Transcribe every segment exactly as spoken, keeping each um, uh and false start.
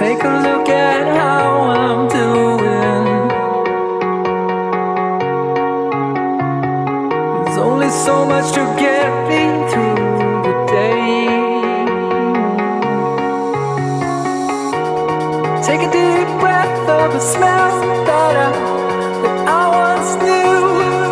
Take a look at how I'm doing. There's only so much to get me through the day. Take a deep breath of the smell that I, that I once knew.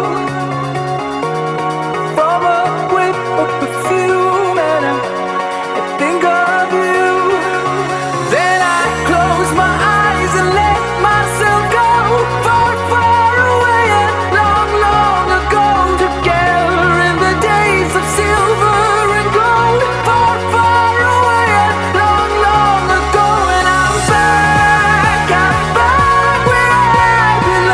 From a whiff of perfume and I, I think of you. Then I close my eyes and let myself go far, far away and long, long ago. Together in the days of silver and gold. Far, far away and long, long ago. And I'm back, I'm back where I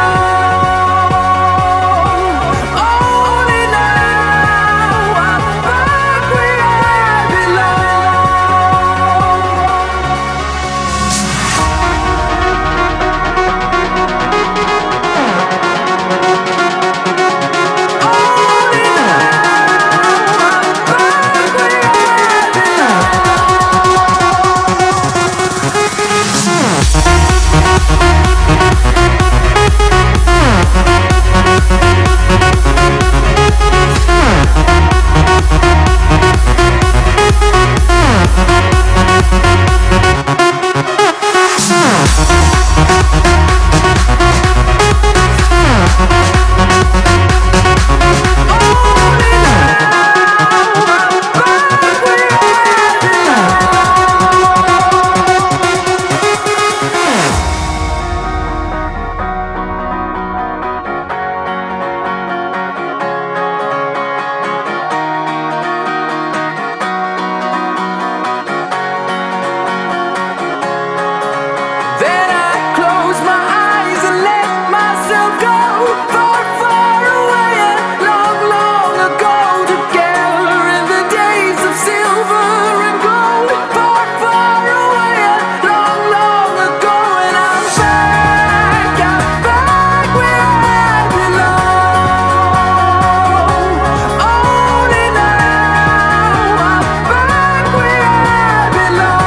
belong. Only now I'm back where I belong. Then I close my eyes and let myself go far, far away and long, long ago. Together in the days of silver and gold. Far, far away and long, long ago. And I'm back, I'm back where I belong. Only now I'm back where I belong.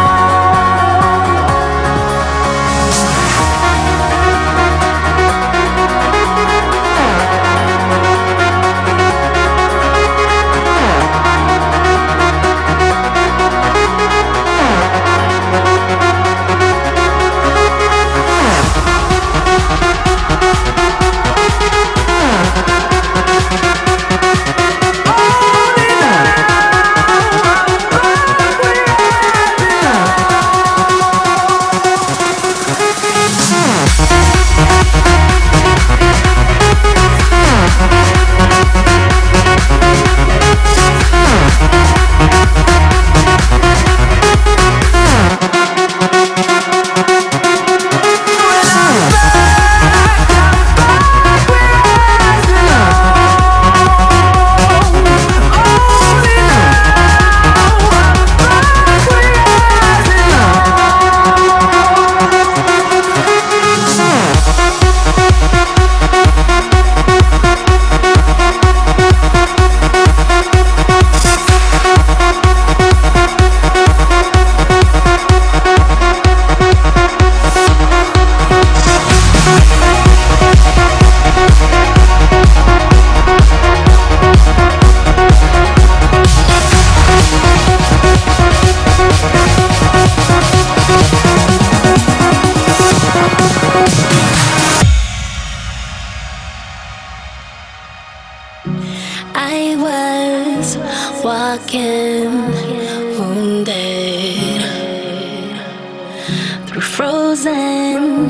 I was walking wounded through frozen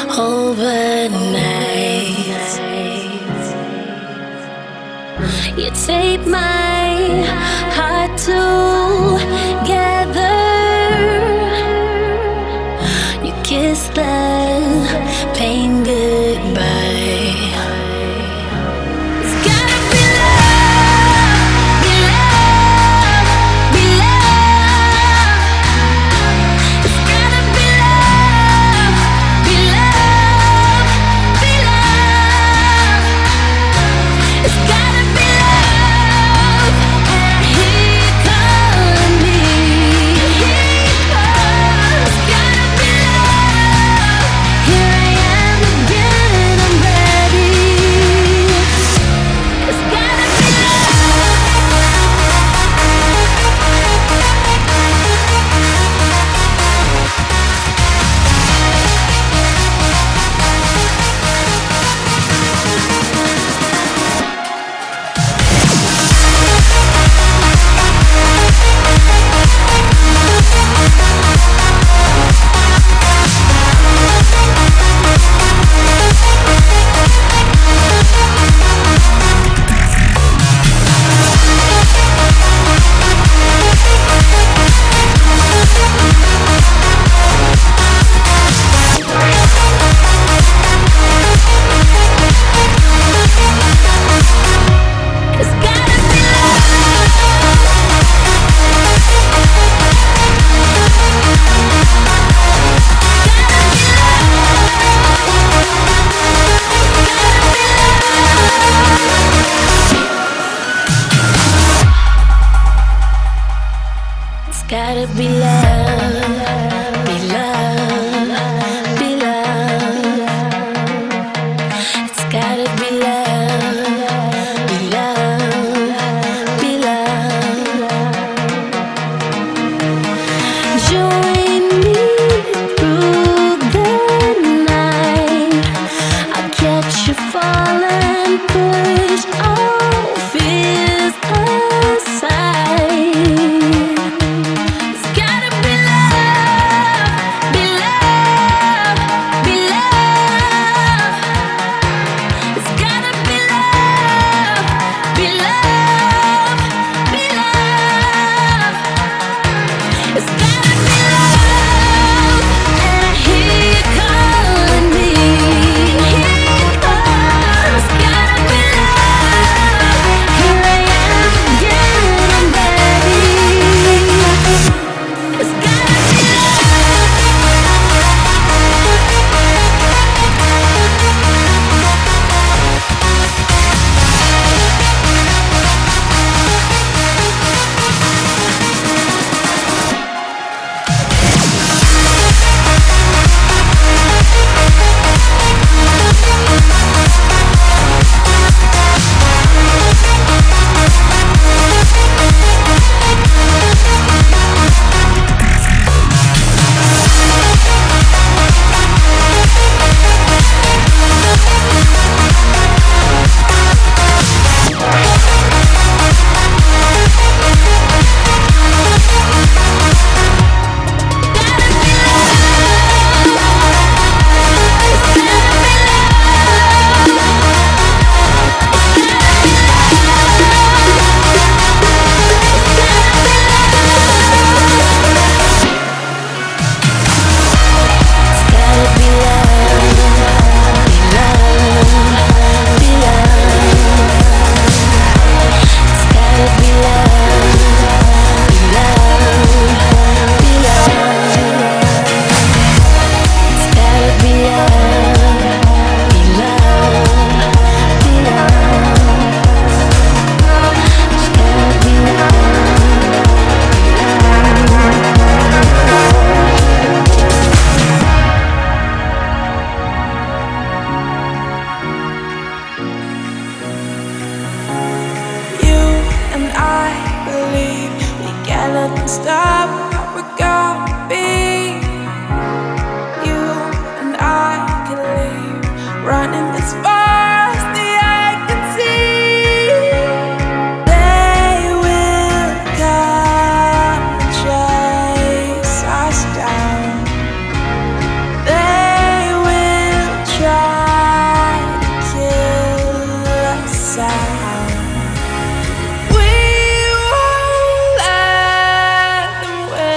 overnights. You taped my heart together. You kissed the pain goodbye. It's gotta be love. Gotta be love, be love, be love. It's gotta be love, be love, be love. Join me through the night. I'll catch you falling, push all fears aside. Stop what we're gonna be. You and I can leave, running as far as the eye can see. They will come and chase us down. They will try to kill us out. We won't let them win.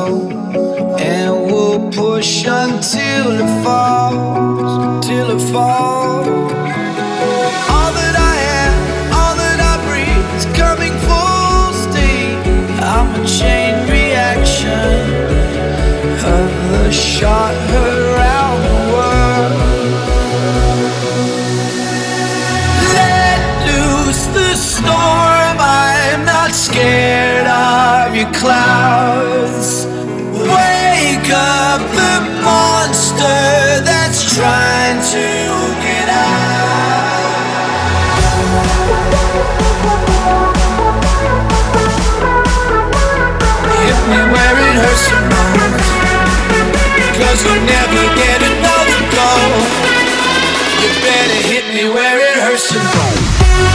slow, and we'll push until it falls, till it falls. All that I am, all that I breathe is coming full steam. I'm a chain reaction of the shot around the world. Let loose the storm, I'm not scared of your clouds. Wake up the monster that's trying to get out. Hit me where it hurts the most, 'cause you'll never get another go. You better hit me where it hurts the most.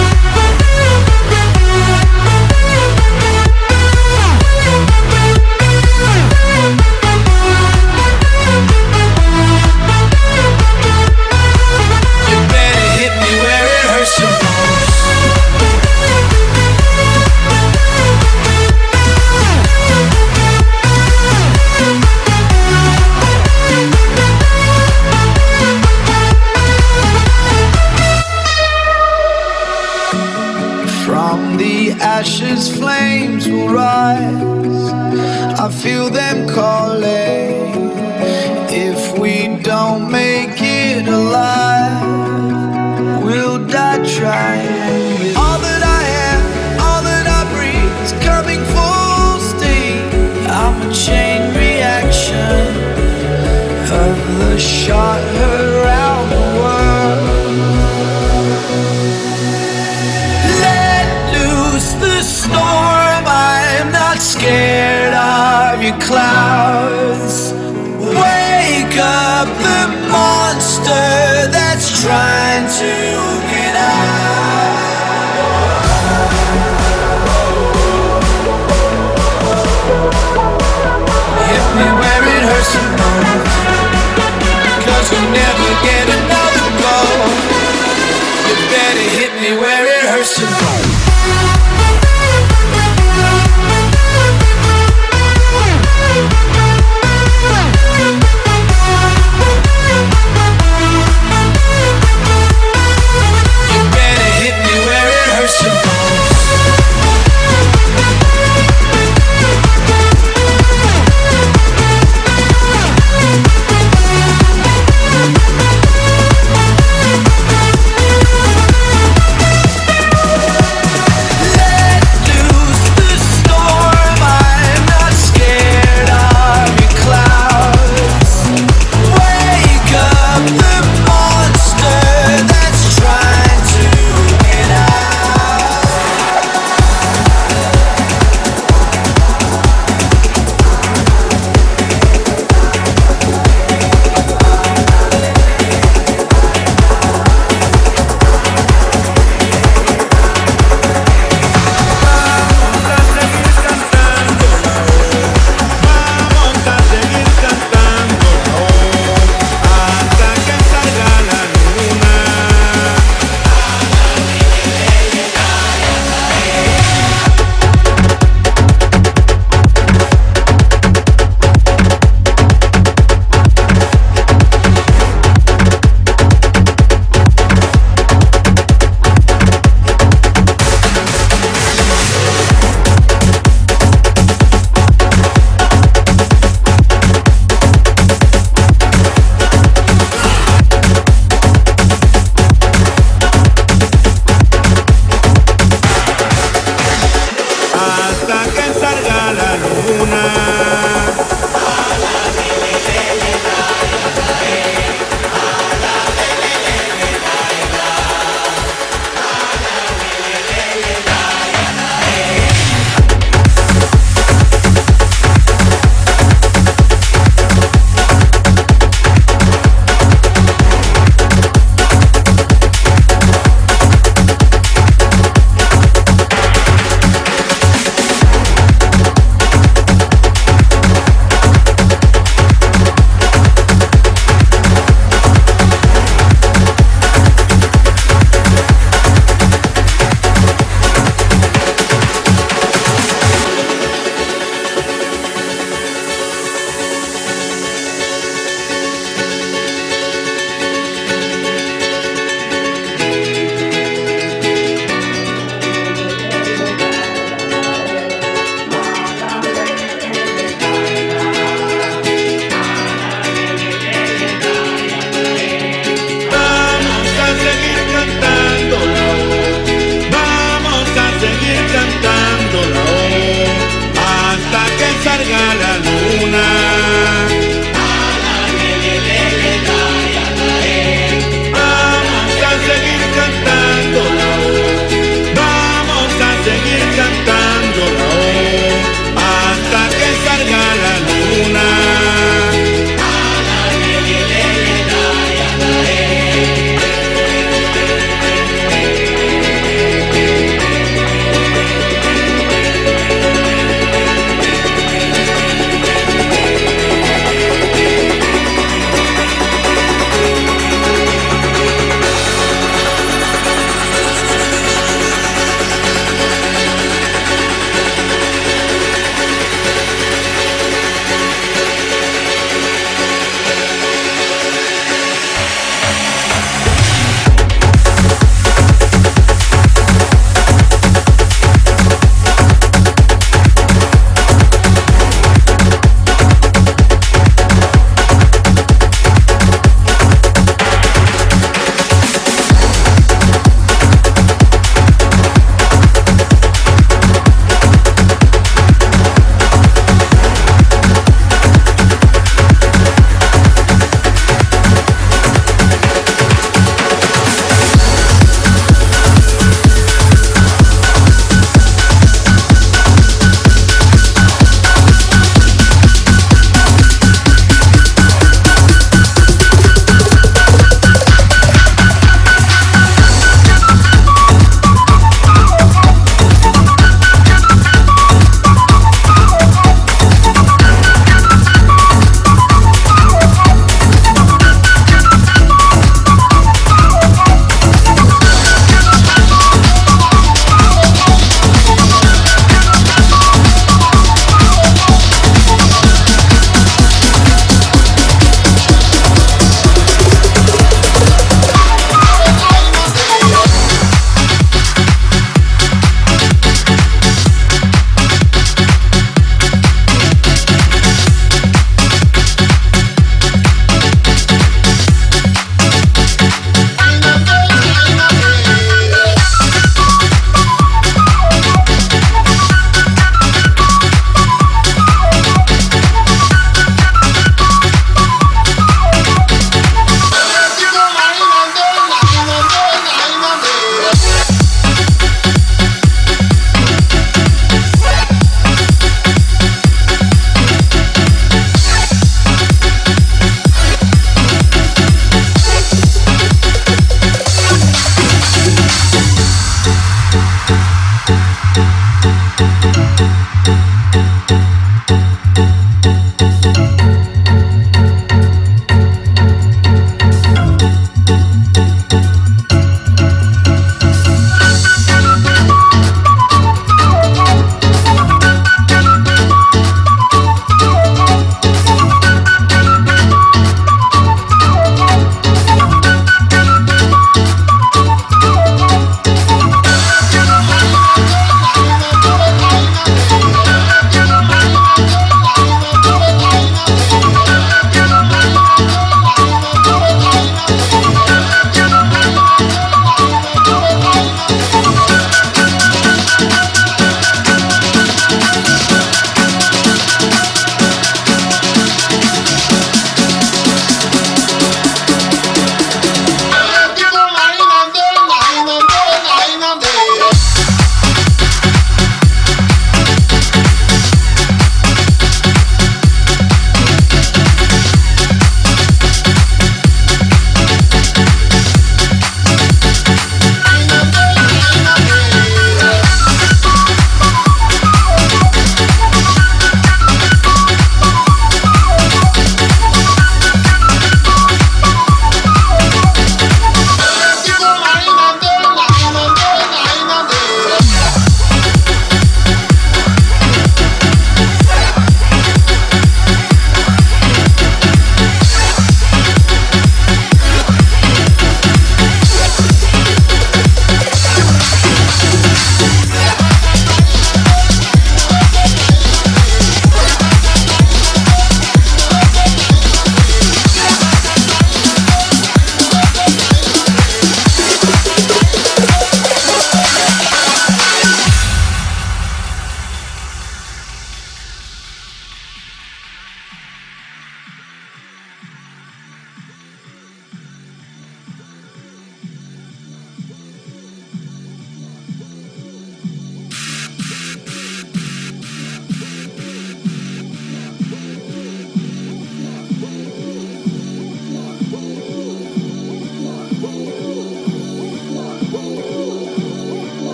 Ashes, flames will rise. I feel them calling. If we don't make it alive, we'll die trying. All that I am, all that I breathe is coming full steam. I'm a chain reaction of the shot around the world. The storm, I'm not scared of your clouds. Wake up the monster that's trying to get out. Hit me where it hurts the most, 'cause you'll never get another go. You better hit me where it hurts the most.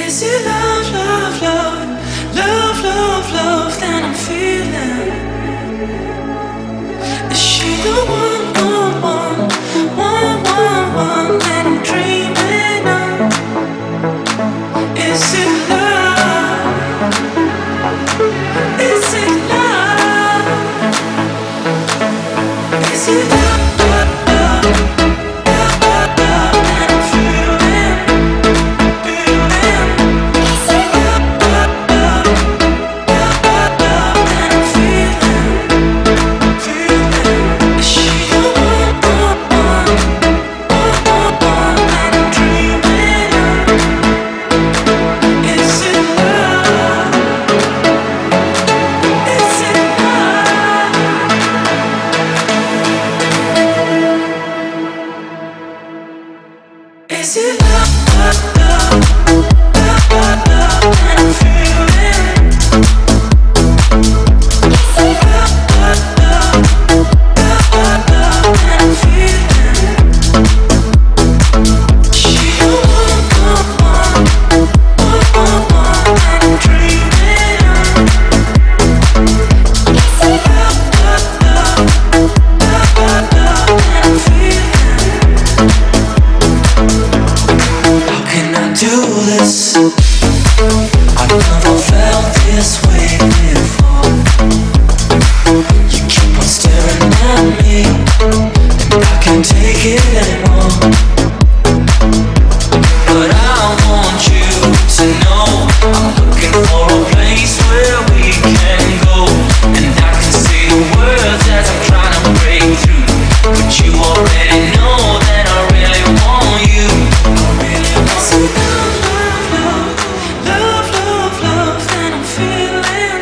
Is it love, love, love, love, love, love that I'm feeling? Is she the one, one, one, one, one, one that I'm dreaming of? Is it love? Is it love? Is it love, love, love, love, love, love that I'm feeling, feeling? Is it love, love, love, love, love, love that I'm feeling, feeling? Is she the one, one, one, one, one, one that I'm dreaming of? Is it love? Is it love? Is it love, love, love, love, love, love that I'm feeling? Is it love, love, love, love, love, love that I'm feeling? She the one, one, one, one, one, one that I'm dreaming of. Is it love, love, love, love, love, love that I'm feeling? How can I do this? I've never felt this way before. You keep on staring at me, and I can't take it anymore. But I want you to know I'm looking for a place where we can go, and I can say the words as I'm trying to break through. But you already know that I really want you. I really want you. Love, love, love, love, love that I'm feeling.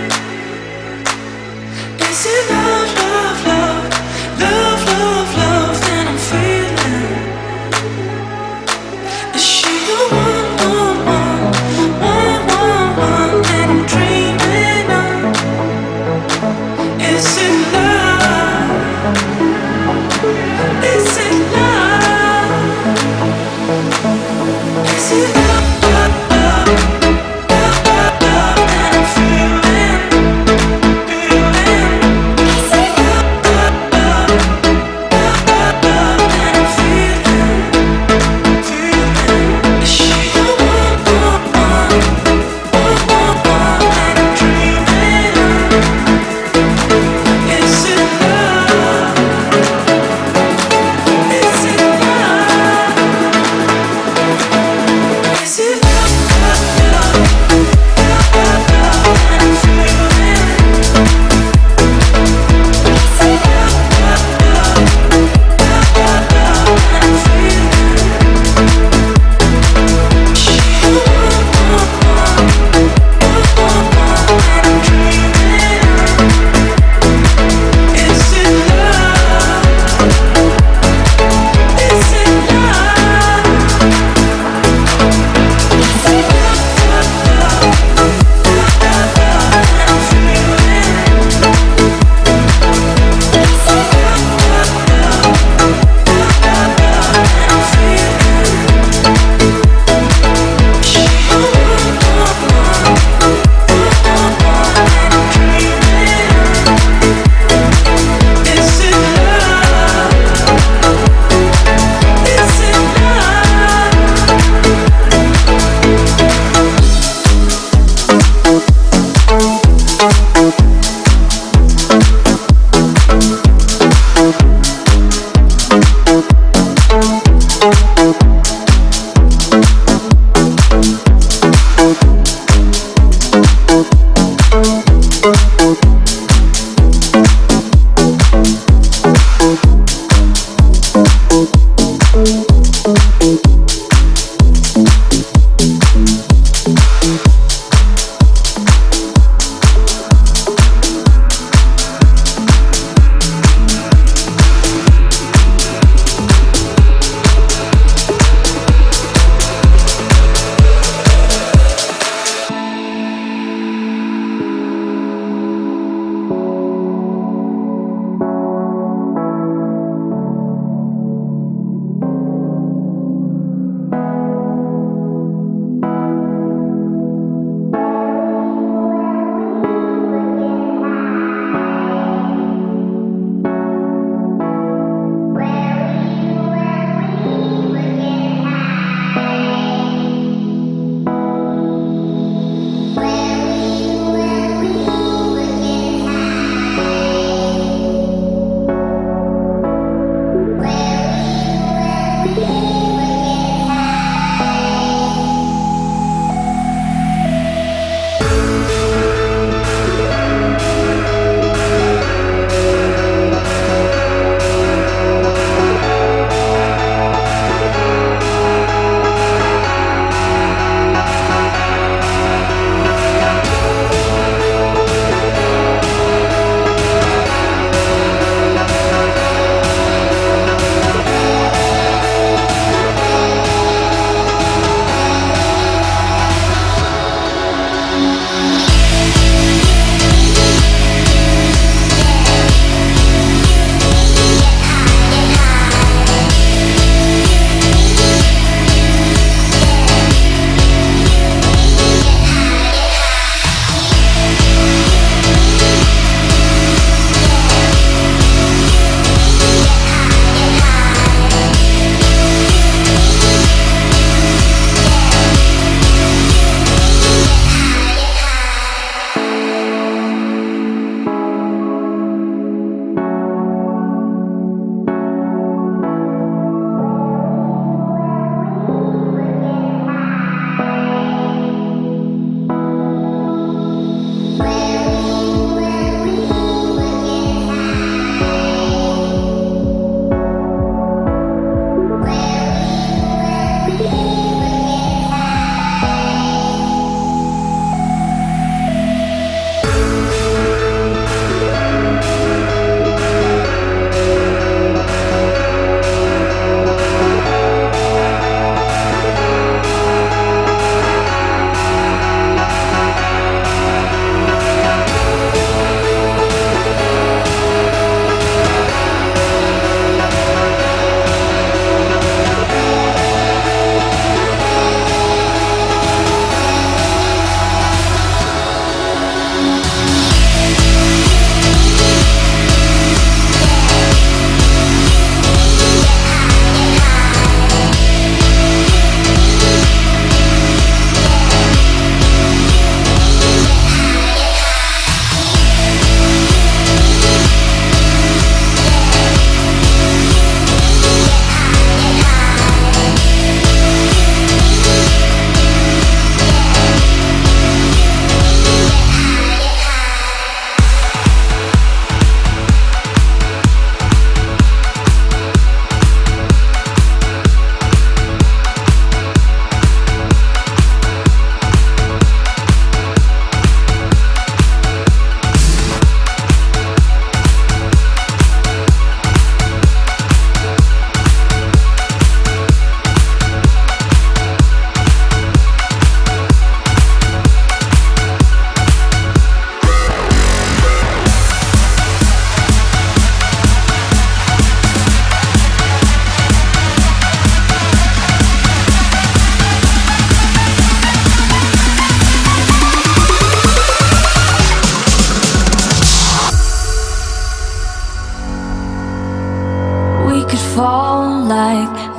Is it love, love, love, love, love, love that I'm feeling?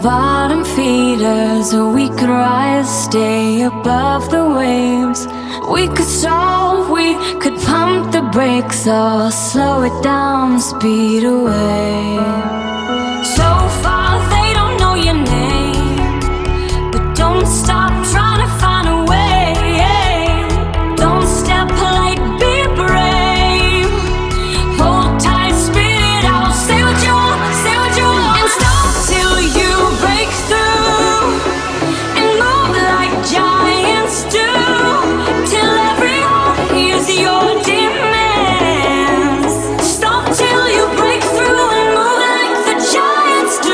bottom feeders, or we could rise, stay above the waves. We could stall, we could pump the brakes, or slow it down, speed away. So far they don't know your name, but don't stop trying to find a way. Don't step polite, be brave. Hold tight, spit it out, say what you want, say what you want. And stop till you break through, and move like giants do, till every heart hears your demands. Stop till you break through and move like the giants do.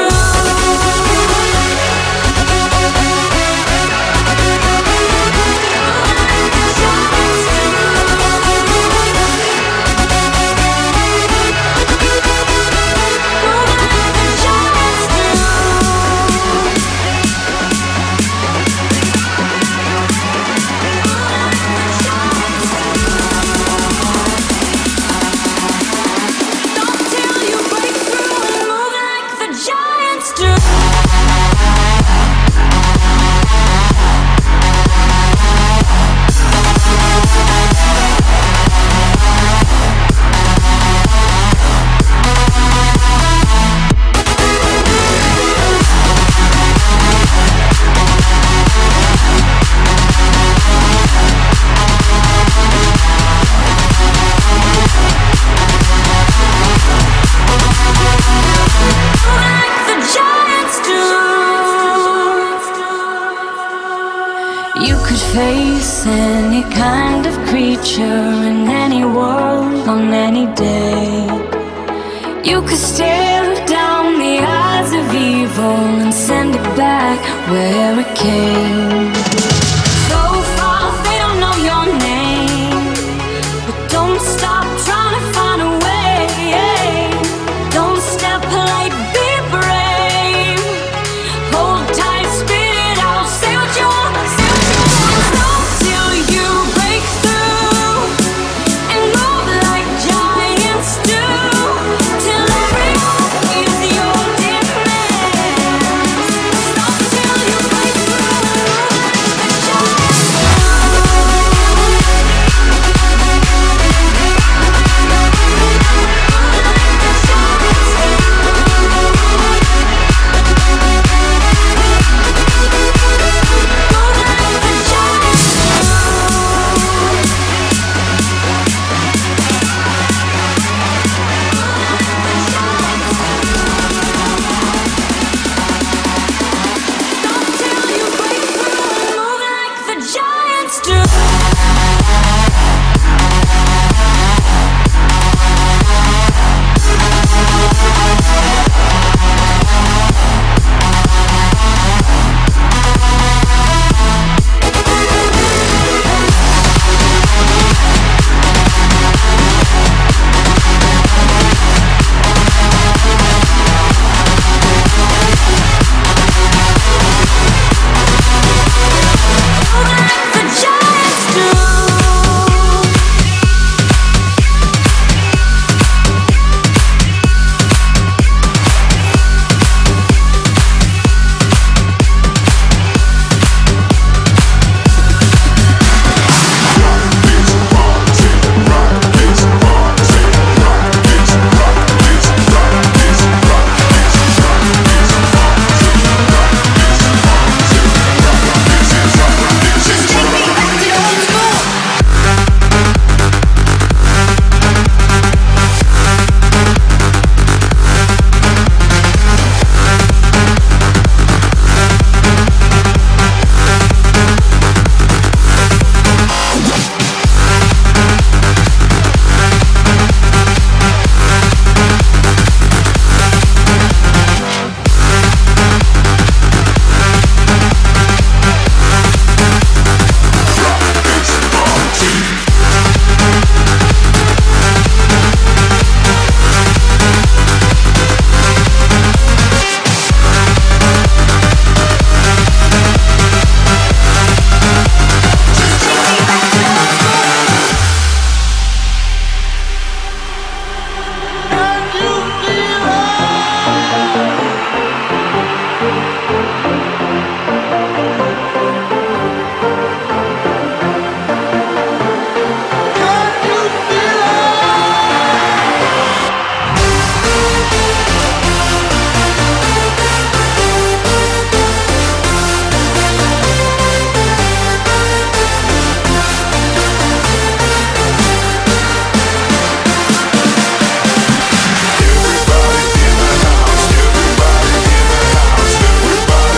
Face any kind of creature in any world on any day. You could stare down the eyes of evil and send it back where it came. So far they don't know your name, but don't stop trying to find a way. Don't step polite, be brave. Hold tight, spit it out, say what you want, say what you want. Stop till you break through, and move like giants do, till every heart hears your demands. Stop till you break through, and move like the giants do. Everybody in the house, everybody in the house, everybody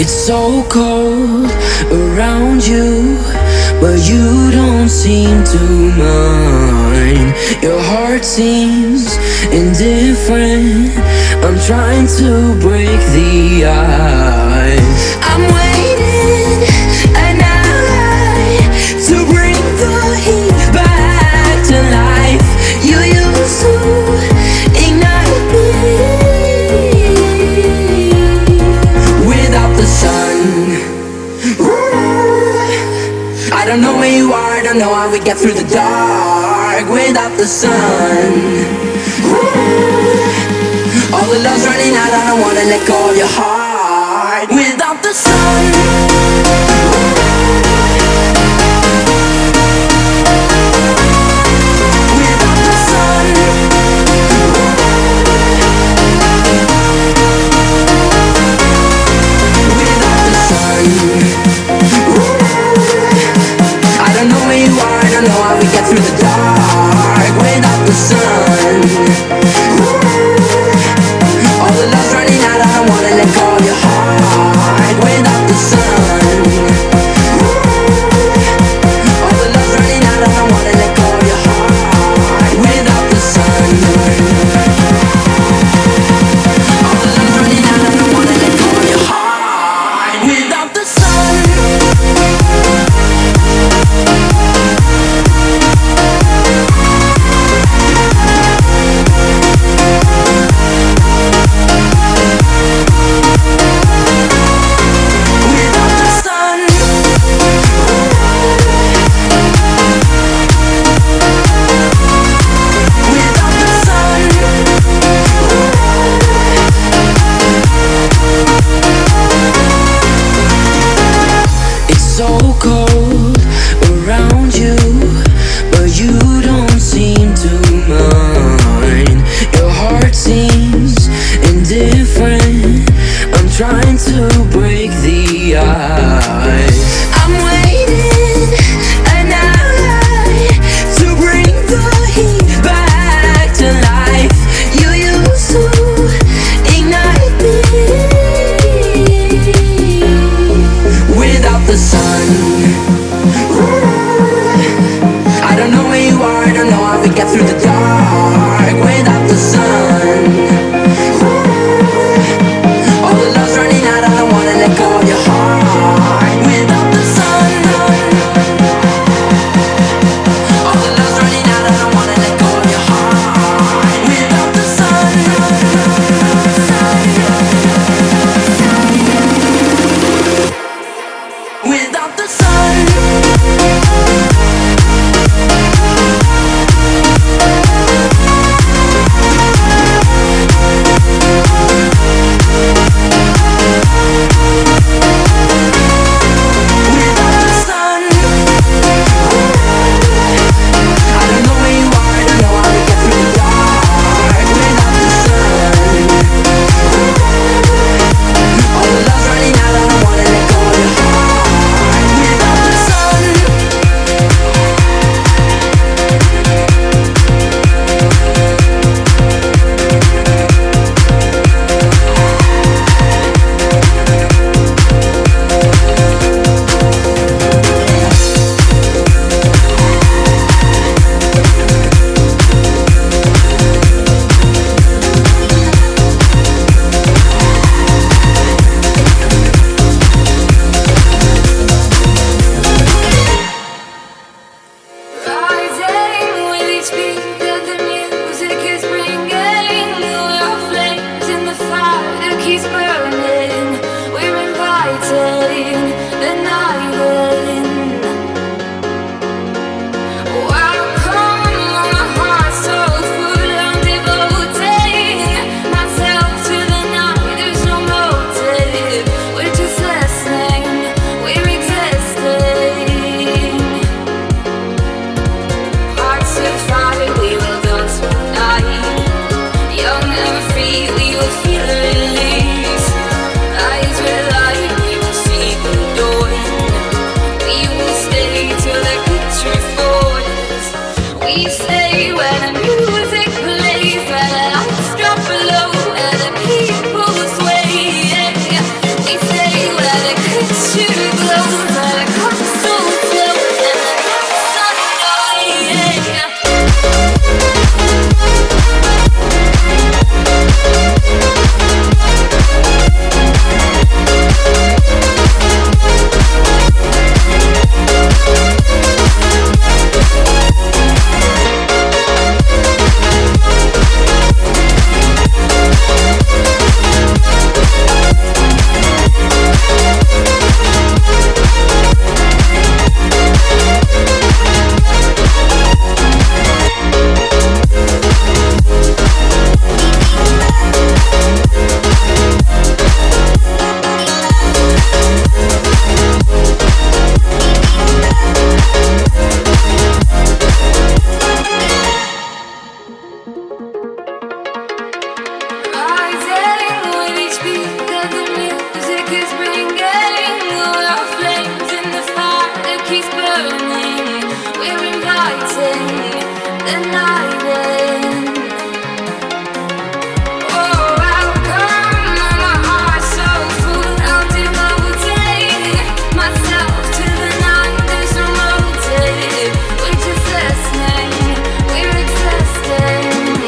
It's so cold around you, but you don't seem to mind. Your heart seems indifferent. I'm trying to break the ice. I'm waiting an hour to bring the heat back to life. You used to ignite me without the sun. I don't know where you are, I don't know how we get through the dark without the sun. All the love's running out, I don't wanna let go of your heart without the sun. Without the sun. Without the sun. I don't know where you are, I don't know how we get through the dark without the sun. All the love's running out, I don't wanna let go of your heart without the sun. All the love's running out, I don't wanna let go of your heart without the sun. All the love's running out, I don't wanna let go of your heart without the sun. Trying to break the ice. I'm waiting an hour to bring the heat back to life. You used to ignite me without the sun. I don't know where you are, I don't know how we get through the dark without the sun. Stay where the night ends. Oh, I'll come, my heart so full, I'll devote myself to the night. There's no motive, we're just listening, we're existing.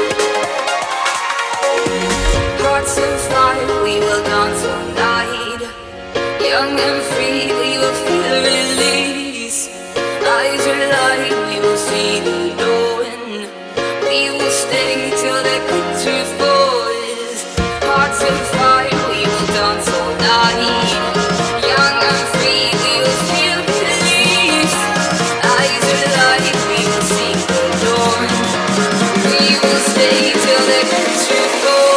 Hearts of fire, we will dance all night. Young and free, we will feel release. Eyes are light, we will see the dawn. We will stay till the picture falls. Hearts of fire, we will dance all night. Young and free, we will feel release. Eyes are light, we will see the dawn. We will stay till the picture falls.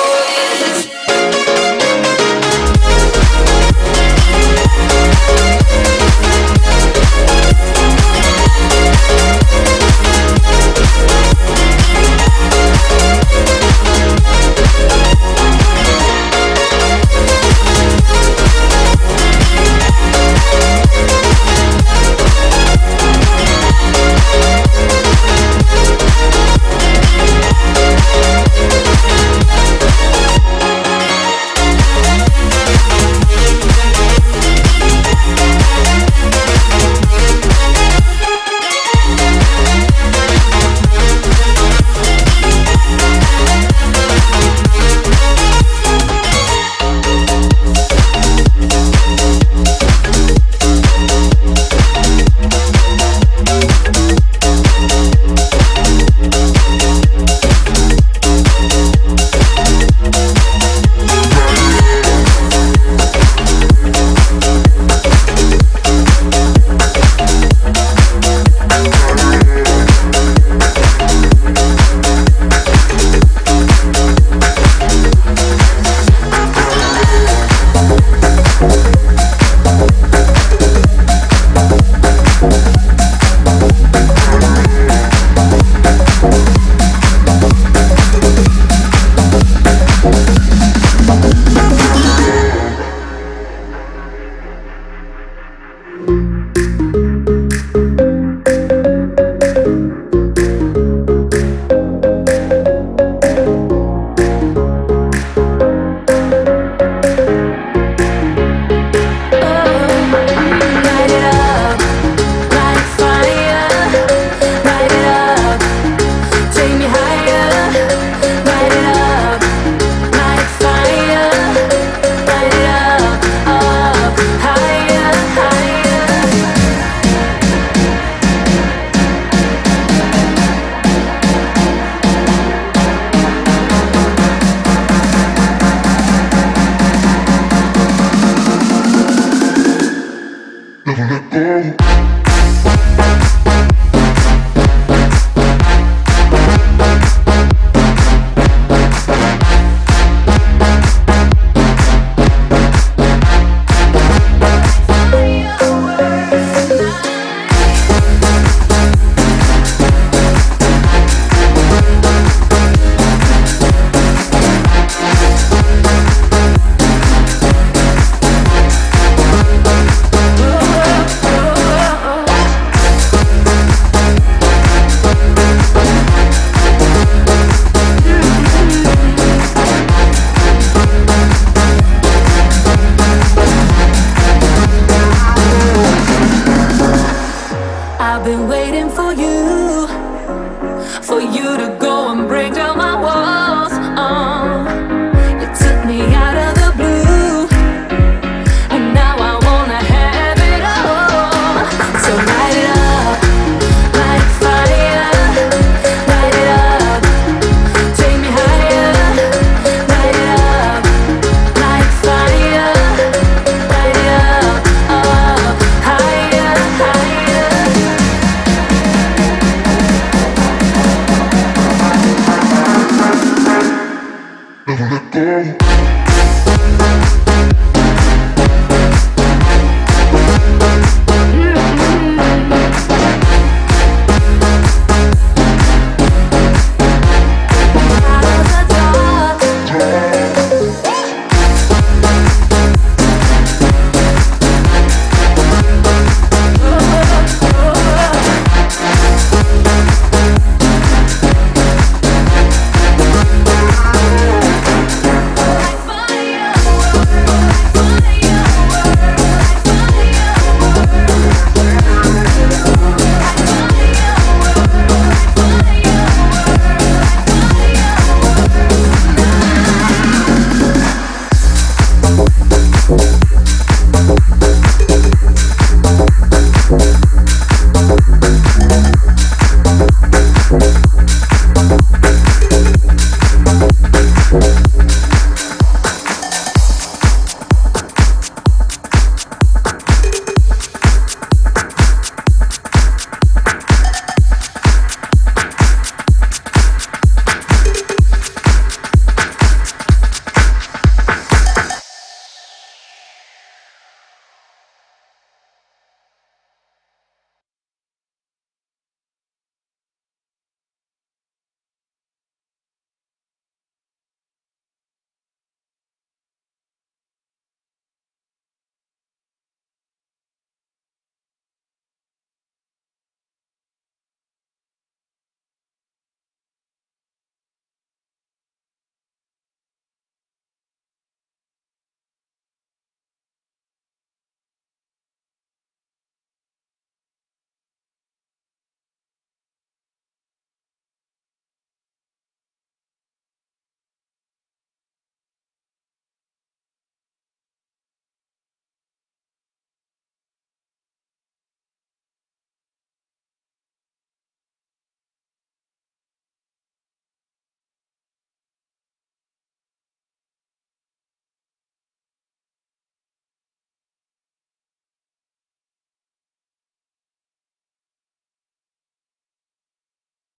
Never let go.